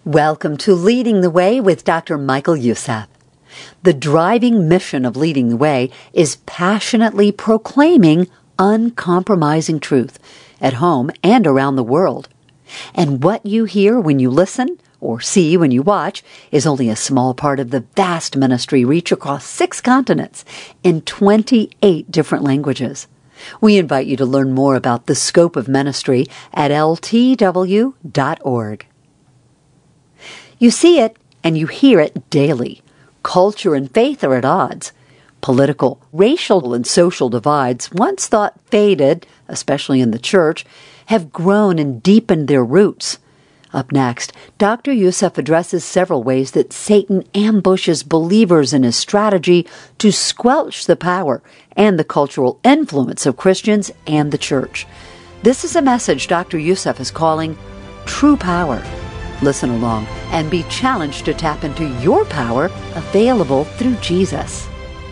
Welcome to Leading the Way with Dr. Michael Youssef. The driving mission of Leading the Way is passionately proclaiming uncompromising truth at home and around the world. And what you hear when you listen or see when you watch is only a small part of the vast ministry reach across 6 continents in 28 different languages. We invite you to learn more about the scope of ministry at ltw.org. You see it and you hear it daily. Culture and faith are at odds. Political, racial, and social divides, once thought faded, especially in the church, have grown and deepened their roots. Up next, Dr. Youssef addresses several ways that Satan ambushes believers in his strategy to squelch the power and the cultural influence of Christians and the church. This is a message Dr. Youssef is calling True Power. Listen along and be challenged to tap into your power available through Jesus.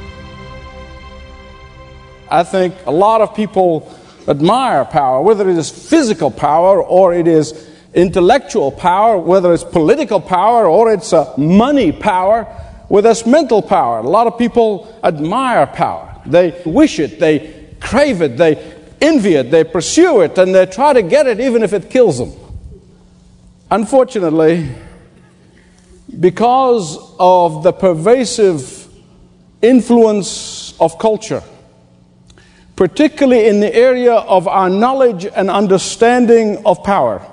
I think a lot of people admire power, whether it is physical power or it is intellectual power, whether it's political power or it's money power, whether it's mental power. A lot of people admire power. They wish it, they crave it, they envy it, they pursue it, and they try to get it even if it kills them. Unfortunately, because of the pervasive influence of culture, particularly in the area of our knowledge and understanding of power,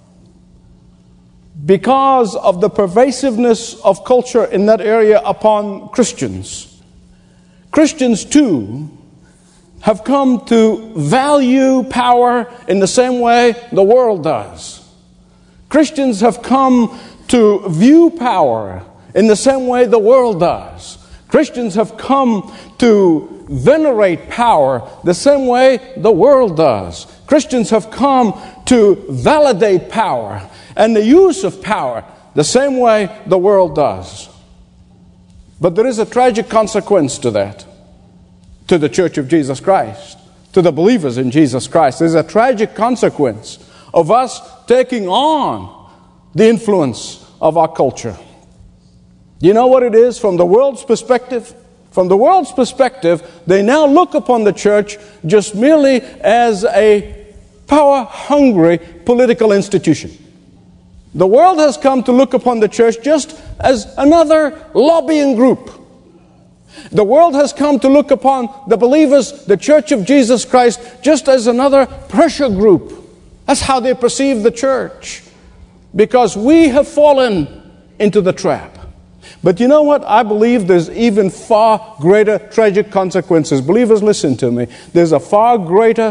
because of the pervasiveness of culture in that area upon Christians, Christians too have come to value power in the same way the world does. Christians have come to view power in the same way the world does. Christians have come to venerate power the same way the world does. Christians have come to validate power and the use of power the same way the world does. But there is a tragic consequence to that, to the Church of Jesus Christ, to the believers in Jesus Christ. There's a tragic consequence of us taking on the influence of our culture. You know what it is from the world's perspective? From the world's perspective, they now look upon the church just merely as a power-hungry political institution. The world has come to look upon the church just as another lobbying group. The world has come to look upon the believers, the Church of Jesus Christ, just as another pressure group. That's how they perceive the church, because we have fallen into the trap. But you know what? I believe there's even far greater tragic consequences. Believers, listen to me. There's a far greater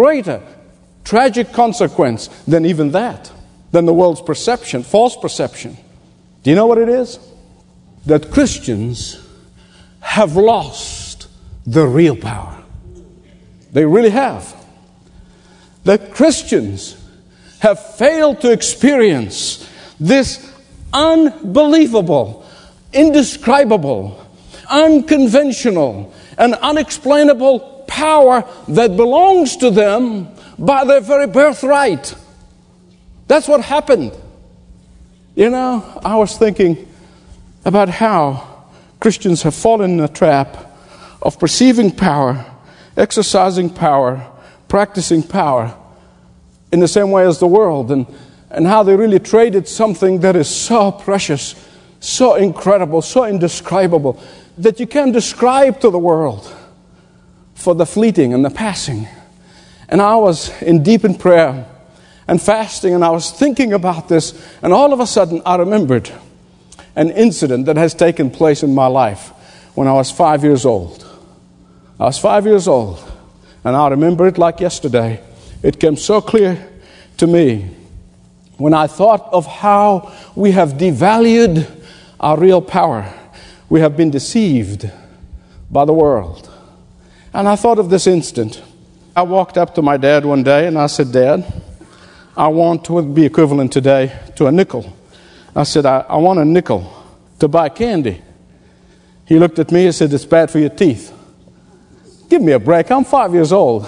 tragic consequence than even that, than the world's perception, false perception. Do you know what it is? That Christians have lost the real power. They really have. That Christians have failed to experience this unbelievable, indescribable, unconventional, and unexplainable power that belongs to them by their very birthright. That's what happened. You know, I was thinking about how Christians have fallen in the trap of perceiving power, exercising power, practicing power in the same way as the world, and how they really traded something that is so precious, so incredible, so indescribable, that you can't describe to the world for the fleeting and the passing. And I was deep in prayer and fasting, and I was thinking about this, and all of a sudden I remembered an incident that has taken place in my life when I was 5 years old. I was 5 years old, and I remember it like yesterday. It came so clear to me when I thought of how we have devalued our real power. We have been deceived by the world. And I thought of this instant. I walked up to my dad one day and I said, "Dad, I want what would be equivalent today to a nickel." I said, I want a nickel to buy candy. He looked at me and said, "It's bad for your teeth." Give me a break. I'm 5 years old.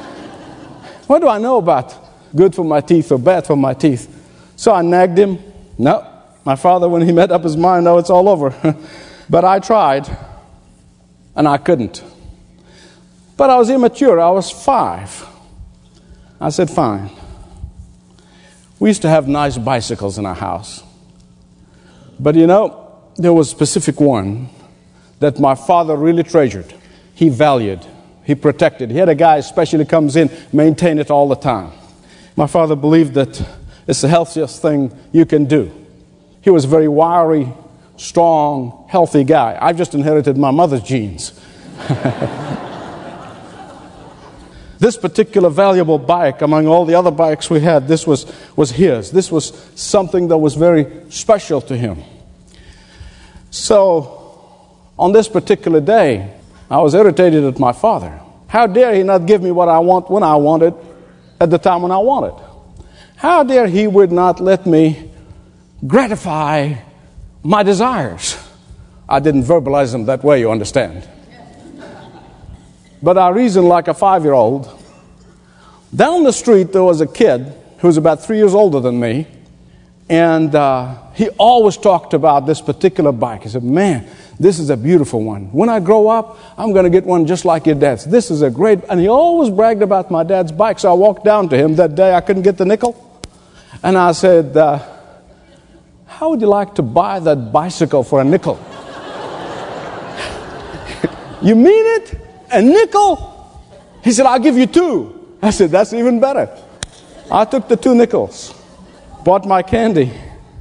What do I know about good for my teeth or bad for my teeth? So I nagged him. No, my father, when he made up his mind, no, it's all over. But I tried, and I couldn't. But I was immature. I was 5. I said, fine. We used to have nice bicycles in our house. But there was a specific one that my father really treasured. He valued. He protected. He had a guy especially comes in, maintain it all the time. My father believed that it's the healthiest thing you can do. He was a very wiry, strong, healthy guy. I just inherited my mother's genes. This particular valuable bike, among all the other bikes we had, this was his. This was something that was very special to him. So, on this particular day, I was irritated at my father. How dare he not give me what I want when I want it, at the time when I want it? How dare he would not let me gratify my desires? I didn't verbalize them that way, you understand. But I reasoned like a 5-year-old. Down the street, there was a kid who was about 3 years older than me. And he always talked about this particular bike. He said, man, this is a beautiful one. When I grow up, I'm going to get one just like your dad's. This is a great... And he always bragged about my dad's bike. So I walked down to him that day. I couldn't get the nickel. And I said, how would you like to buy that bicycle for a nickel? You mean it? A nickel? He said, I'll give you 2. I said, that's even better. I took the 2 nickels, bought my candy.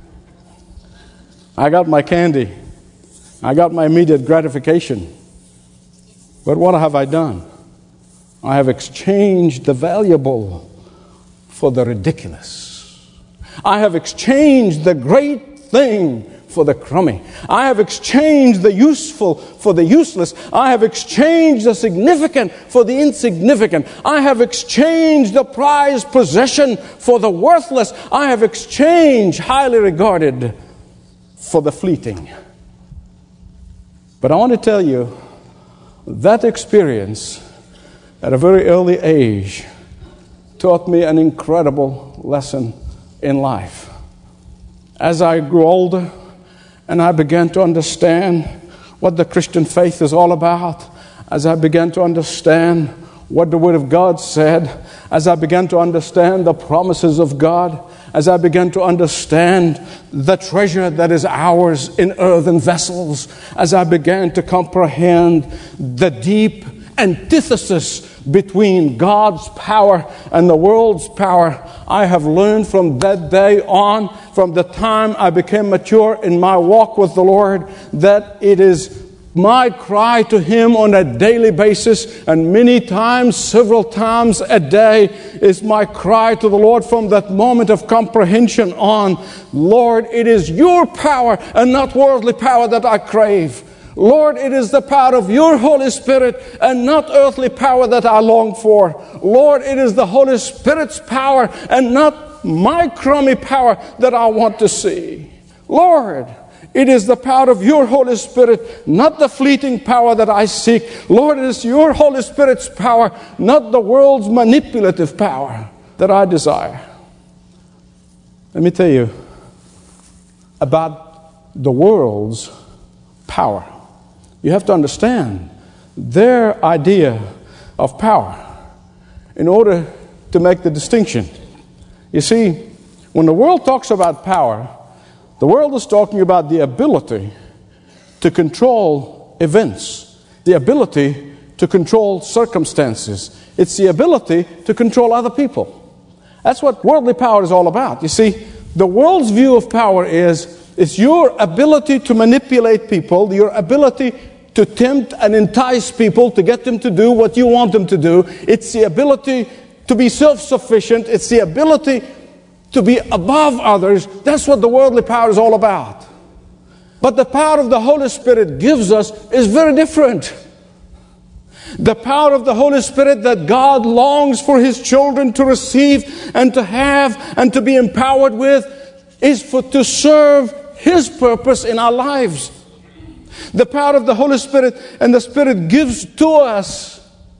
I got my candy. I got my immediate gratification. But what have I done? I have exchanged the valuable for the ridiculous. I have exchanged the great thing for the crummy. I have exchanged the useful for the useless. I have exchanged the significant for the insignificant. I have exchanged the prized possession for the worthless. I have exchanged highly regarded for the fleeting. But I want to tell you, that experience at a very early age taught me an incredible lesson in life. As I grew older, and I began to understand what the Christian faith is all about, as I began to understand what the Word of God said, as I began to understand the promises of God, as I began to understand the treasure that is ours in earthen vessels, as I began to comprehend the deep antithesis between God's power and the world's power, I have learned from that day on, from the time I became mature in my walk with the Lord, that it is my cry to Him on a daily basis, and many times, several times a day, is my cry to the Lord from that moment of comprehension on, Lord, it is your power and not worldly power that I crave. Lord, it is the power of your Holy Spirit and not earthly power that I long for. Lord, it is the Holy Spirit's power and not my crummy power that I want to see. Lord, it is the power of your Holy Spirit, not the fleeting power that I seek. Lord, it is your Holy Spirit's power, not the world's manipulative power that I desire. Let me tell you about the world's power. You have to understand their idea of power in order to make the distinction. You see, when the world talks about power, the world is talking about the ability to control events, the ability to control circumstances. It's the ability to control other people. That's what worldly power is all about. You see, the world's view of power is it's your ability to manipulate people, your ability to tempt and entice people to get them to do what you want them to do. It's the ability to be self-sufficient. It's the ability to be above others. That's what the worldly power is all about. But the power of the Holy Spirit gives us is very different. The power of the Holy Spirit that God longs for His children to receive and to have and to be empowered with is to serve His purpose in our lives. The power of the Holy Spirit and the Spirit gives to us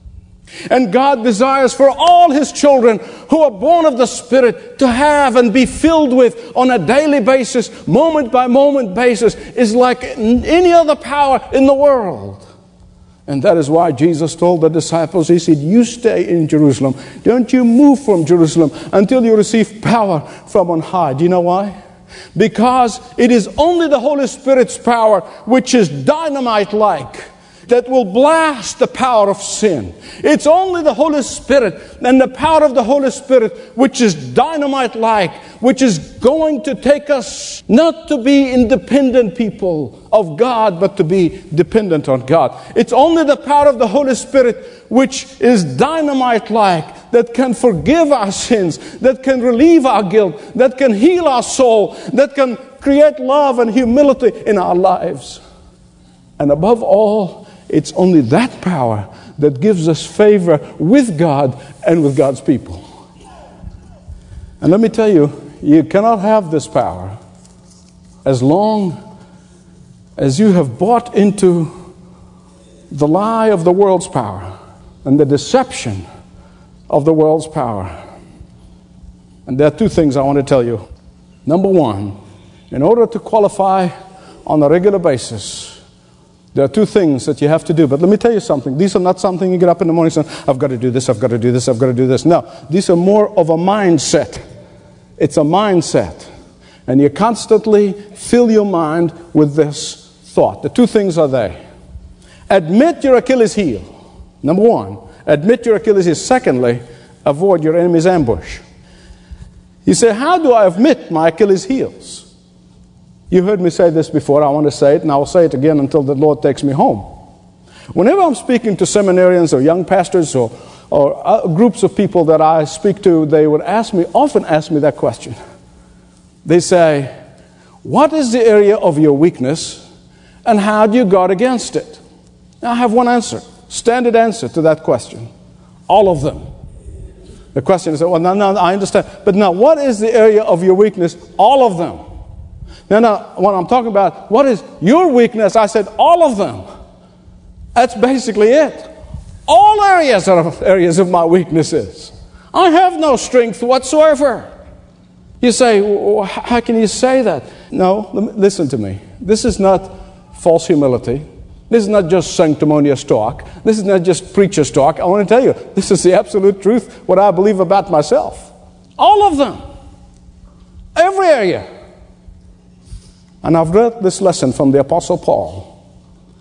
And God desires for all His children who are born of the Spirit to have and be filled with on a daily basis, moment by moment basis, is like any other power in the world. And that is why Jesus told the disciples, He said, you stay in Jerusalem. Don't you move from Jerusalem until you receive power from on high. Do you know why? Because it is only the Holy Spirit's power which is dynamite-like, that will blast the power of sin. It's only the Holy Spirit and the power of the Holy Spirit which is dynamite-like, which is going to take us not to be independent people of God, but to be dependent on God. It's only the power of the Holy Spirit which is dynamite-like, that can forgive our sins, that can relieve our guilt, that can heal our soul, that can create love and humility in our lives. And above all, it's only that power that gives us favor with God and with God's people. And let me tell you, you cannot have this power as long as you have bought into the lie of the world's power and the deception of the world's power. And there are two things I want to tell you. Number one, in order to qualify on a regular basis, there are two things that you have to do. But let me tell you something. These are not something you get up in the morning and say, I've got to do this, I've got to do this, I've got to do this. No, these are more of a mindset. It's a mindset. And you constantly fill your mind with this thought. The two things are there. Admit your Achilles heel. Number one, admit your Achilles heel. Secondly, avoid your enemy's ambush. You say, how do I admit my Achilles heels? You heard me say this before. I want to say it, and I will say it again until the Lord takes me home. Whenever I'm speaking to seminarians or young pastors or groups of people that I speak to, they would often ask me that question. They say, what is the area of your weakness, and how do you guard against it? Now, I have one answer, standard answer to that question. All of them. The question is, well, no, I understand. But now, what is the area of your weakness? All of them. Now, when I'm talking about what is your weakness, I said all of them. That's basically it. All areas are areas of my weaknesses. I have no strength whatsoever. You say, well, how can you say that? No, listen to me. This is not false humility. This is not just sanctimonious talk. This is not just preacher's talk. I want to tell you, this is the absolute truth, what I believe about myself. All of them. Every area. And I've read this lesson from the Apostle Paul.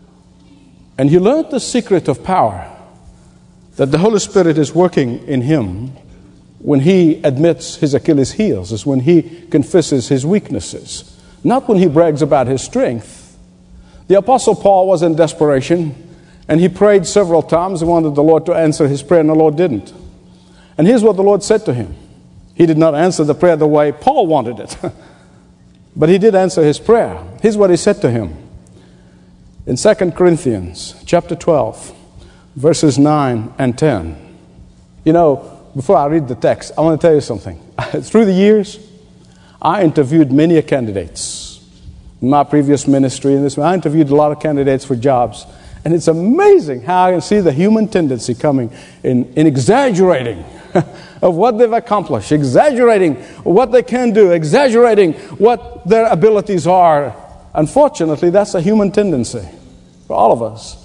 And he learned the secret of power, that the Holy Spirit is working in him when he admits his Achilles heels, is when he confesses his weaknesses, not when he brags about his strength. The Apostle Paul was in desperation, and he prayed several times and wanted the Lord to answer his prayer, and the Lord didn't. And here's what the Lord said to him. He did not answer the prayer the way Paul wanted it. But he did answer his prayer. Here's what he said to him. In 2 Corinthians chapter 12, verses 9 and 10. You know, before I read the text, I want to tell you something. Through the years, I interviewed many candidates. In my previous ministry, I interviewed a lot of candidates for jobs. And it's amazing how I can see the human tendency coming in exaggerating of what they've accomplished, exaggerating what they can do, exaggerating what their abilities are. Unfortunately, that's a human tendency for all of us.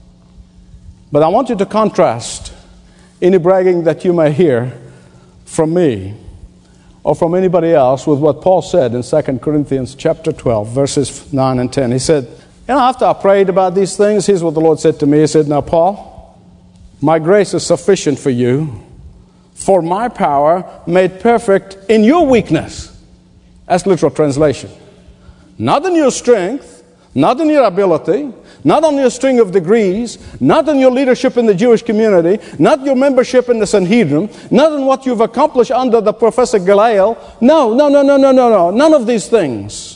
But I want you to contrast any bragging that you may hear from me or from anybody else with what Paul said in 2 Corinthians chapter 12, verses 9 and 10. He said, after I prayed about these things, here's what the Lord said to me. He said, now, Paul, my grace is sufficient for you, for my power made perfect in your weakness. That's literal translation. Not in your strength, not in your ability, not on your string of degrees, not in your leadership in the Jewish community, not your membership in the Sanhedrin, not in what you've accomplished under the Professor Gamaliel. No. None of these things.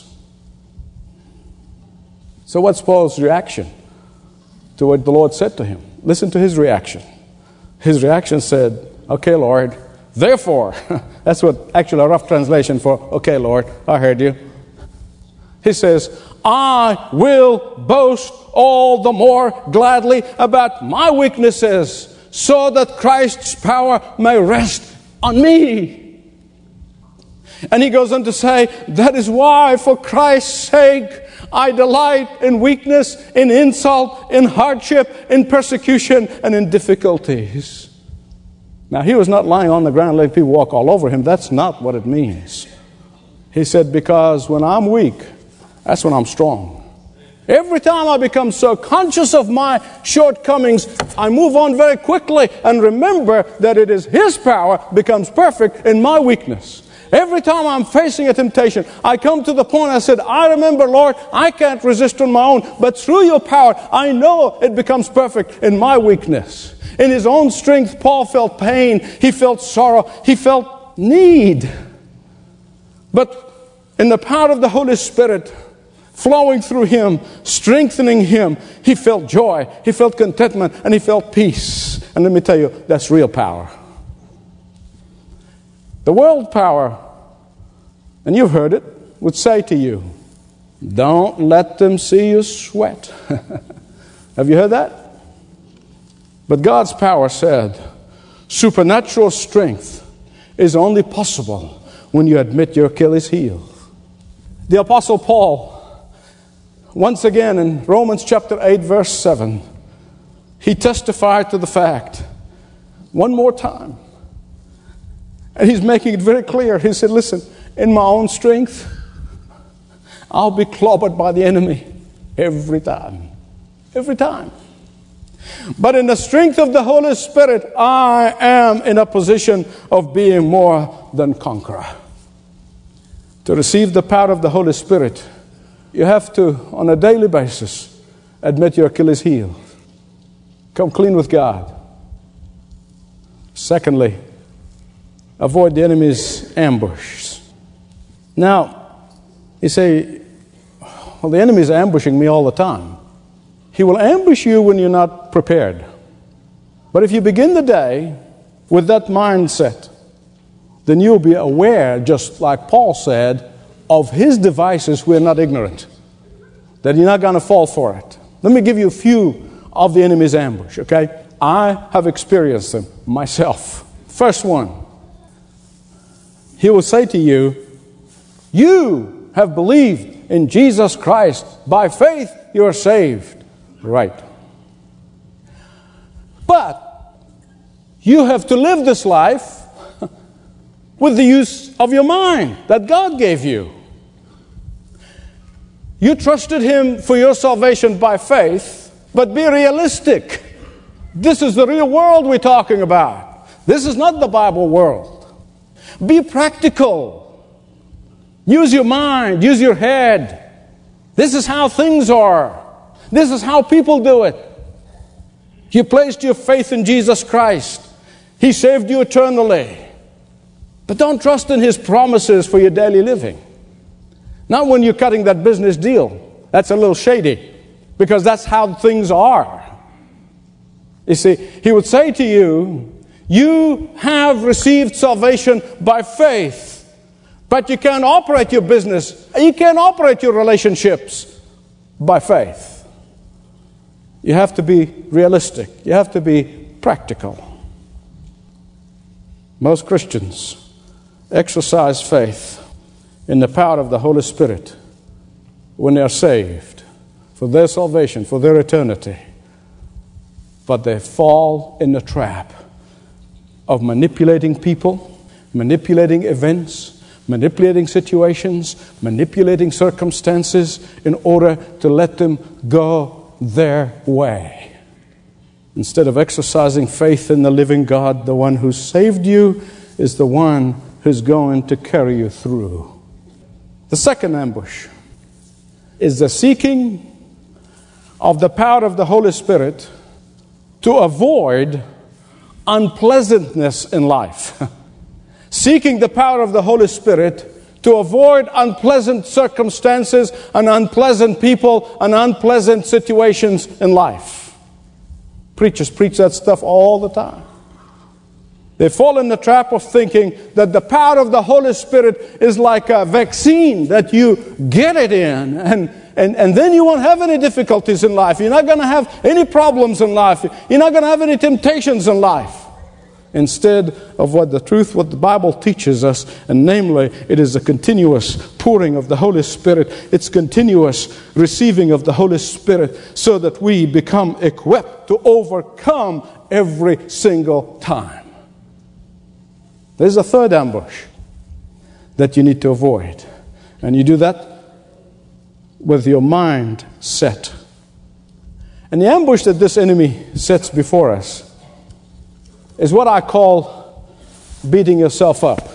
So what's Paul's reaction to what the Lord said to him? Listen to his reaction. His reaction said, okay, Lord, therefore, that's what actually a rough translation for, okay, Lord, I heard you. He says, I will boast all the more gladly about my weaknesses, so that Christ's power may rest on me. And he goes on to say, that is why, for Christ's sake, I delight in weakness, in insult, in hardship, in persecution, and in difficulties. Now, he was not lying on the ground letting people walk all over him. That's not what it means. He said, because when I'm weak, that's when I'm strong. Every time I become so conscious of my shortcomings, I move on very quickly and remember that it is His power becomes perfect in my weakness. Every time I'm facing a temptation, I come to the point I said, I remember, Lord, I can't resist on my own, but through your power, I know it becomes perfect in my weakness. In his own strength, Paul felt pain, he felt sorrow, he felt need. But in the power of the Holy Spirit flowing through him, strengthening him, he felt joy, he felt contentment, and he felt peace. And let me tell you, that's real power. The world power, and you've heard it, would say to you, don't let them see you sweat. Have you heard that? But God's power said, supernatural strength is only possible when you admit your Achilles heel. The Apostle Paul, once again in Romans chapter 8, verse 7, he testified to the fact, one more time, and he's making it very clear. He said, listen, in my own strength, I'll be clobbered by the enemy every time. Every time. But in the strength of the Holy Spirit, I am in a position of being more than conqueror. To receive the power of the Holy Spirit, you have to, on a daily basis, admit your Achilles heel. Come clean with God. Secondly, avoid the enemy's ambush. Now, you say, well, the enemy's ambushing me all the time. He will ambush you when you're not prepared. But if you begin the day with that mindset, then you'll be aware, just like Paul said, of his devices. We're not ignorant. That you're not going to fall for it. Let me give you a few of the enemy's ambush, okay? I have experienced them myself. First one. He will say to you, you have believed in Jesus Christ. By faith, you are saved. Right. But you have to live this life with the use of your mind that God gave you. You trusted Him for your salvation by faith, but be realistic. This is the real world we're talking about. This is not the Bible world. Be practical. Use your mind. Use your head. This is how things are. This is how people do it. You placed your faith in Jesus Christ. He saved you eternally. But don't trust in His promises for your daily living. Not when you're cutting that business deal. That's a little shady. Because that's how things are. You see, He would say to you, you have received salvation by faith. But you can't operate your business. You can't operate your relationships by faith. You have to be realistic. You have to be practical. Most Christians exercise faith in the power of the Holy Spirit when they are saved, for their salvation, for their eternity. But they fall in the trap of manipulating people, manipulating events, manipulating situations, manipulating circumstances in order to let them go their way. Instead of exercising faith in the living God, the one who saved you is the one who's going to carry you through. The second ambush is the seeking of the power of the Holy Spirit to avoid unpleasantness in life. Seeking the power of the Holy Spirit to avoid unpleasant circumstances and unpleasant people and unpleasant situations in life. Preachers preach that stuff all the time. They fall in the trap of thinking that the power of the Holy Spirit is like a vaccine that you get it in and And then you won't have any difficulties in life. You're not going to have any problems in life. You're not going to have any temptations in life. Instead of what the Bible teaches us, and namely, it is a continuous pouring of the Holy Spirit. It's continuous receiving of the Holy Spirit so that we become equipped to overcome every single time. There's a third ambush that you need to avoid. And you do that with your mind set. And the ambush that this enemy sets before us is what I call beating yourself up.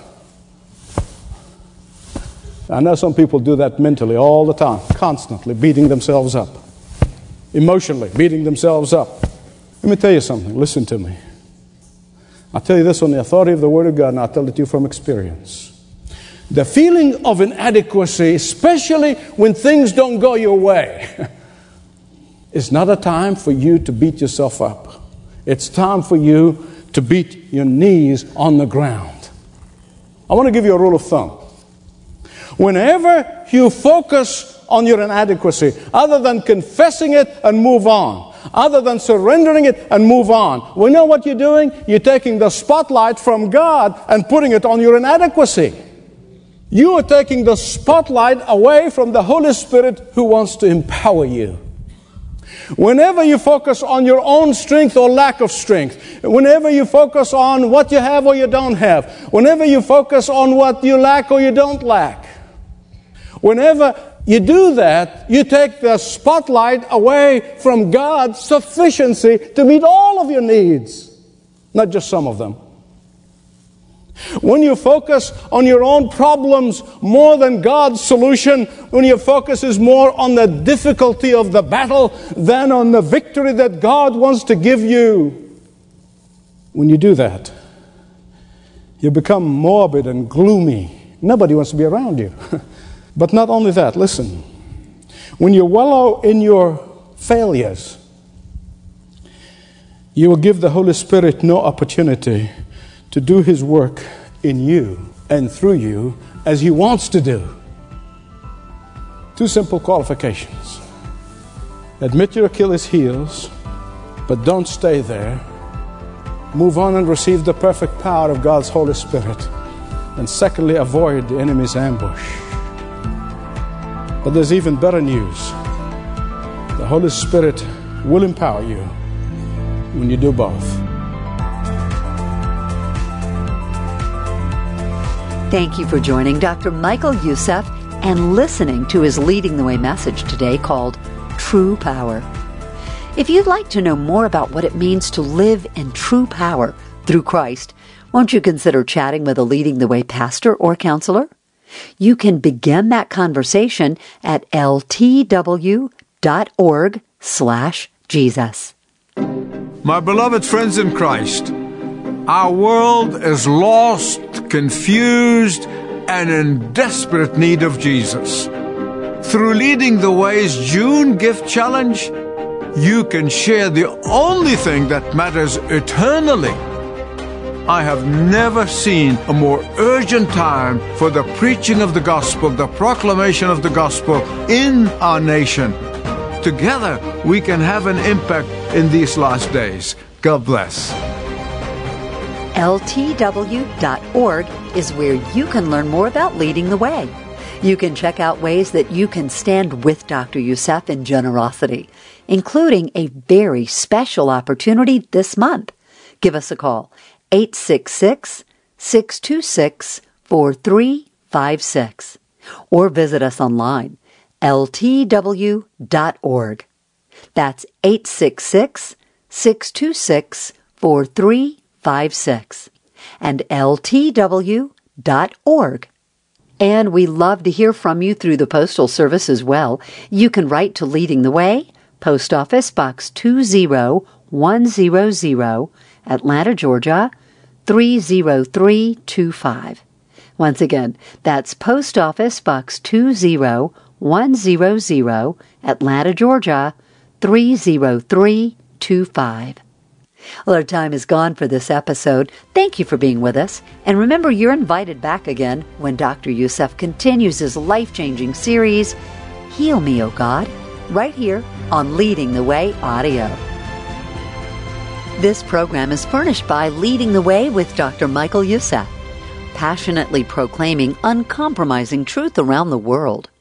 I know some people do that mentally all the time, constantly beating themselves up, emotionally beating themselves up. Let me tell you something. Listen to me. I'll tell you this on the authority of the Word of God, and I'll tell it to you from experience. The feeling of inadequacy, especially when things don't go your way, is not a time for you to beat yourself up. It's time for you to beat your knees on the ground. I want to give you a rule of thumb. Whenever you focus on your inadequacy, other than confessing it and move on, other than surrendering it and move on, we know what you're doing? You're taking the spotlight from God and putting it on your inadequacy. You are taking the spotlight away from the Holy Spirit who wants to empower you. Whenever you focus on your own strength or lack of strength, whenever you focus on what you have or you don't have, whenever you focus on what you lack or you don't lack, whenever you do that, you take the spotlight away from God's sufficiency to meet all of your needs, not just some of them. When you focus on your own problems more than God's solution, when your focus is more on the difficulty of the battle than on the victory that God wants to give you, when you do that, you become morbid and gloomy. Nobody wants to be around you. But not only that, listen. When you wallow in your failures, you will give the Holy Spirit no opportunity to do His work in you and through you as He wants to do. Two simple qualifications. Admit your Achilles heels, but don't stay there. Move on and receive the perfect power of God's Holy Spirit. And secondly, avoid the enemy's ambush. But there's even better news. The Holy Spirit will empower you when you do both. Thank you for joining Dr. Michael Youssef and listening to his Leading the Way message today called True Power. If you'd like to know more about what it means to live in true power through Christ, won't you consider chatting with a Leading the Way pastor or counselor? You can begin that conversation at ltw.org/Jesus. My beloved friends in Christ, our world is lost, confused, and in desperate need of Jesus. Through Leading the Way's June Gift Challenge, you can share the only thing that matters eternally. I have never seen a more urgent time for the preaching of the gospel, the proclamation of the gospel in our nation. Together, we can have an impact in these last days. God bless. ltw.org is where you can learn more about Leading the Way. You can check out ways that you can stand with Dr. Youssef in generosity, including a very special opportunity this month. Give us a call, 866-626-4356, or visit us online, ltw.org. That's 866-626-4356 and ltw.org. And we love to hear from you through the Postal Service as well. You can write to Leading the Way, Post Office Box 20100, Atlanta, Georgia, 30325. Once again, that's Post Office Box 20100, Atlanta, Georgia, 30325. Well, our time is gone for this episode. Thank you for being with us. And remember, you're invited back again when Dr. Youssef continues his life-changing series, Heal Me, O God, right here on Leading the Way Audio. This program is furnished by Leading the Way with Dr. Michael Youssef, passionately proclaiming uncompromising truth around the world.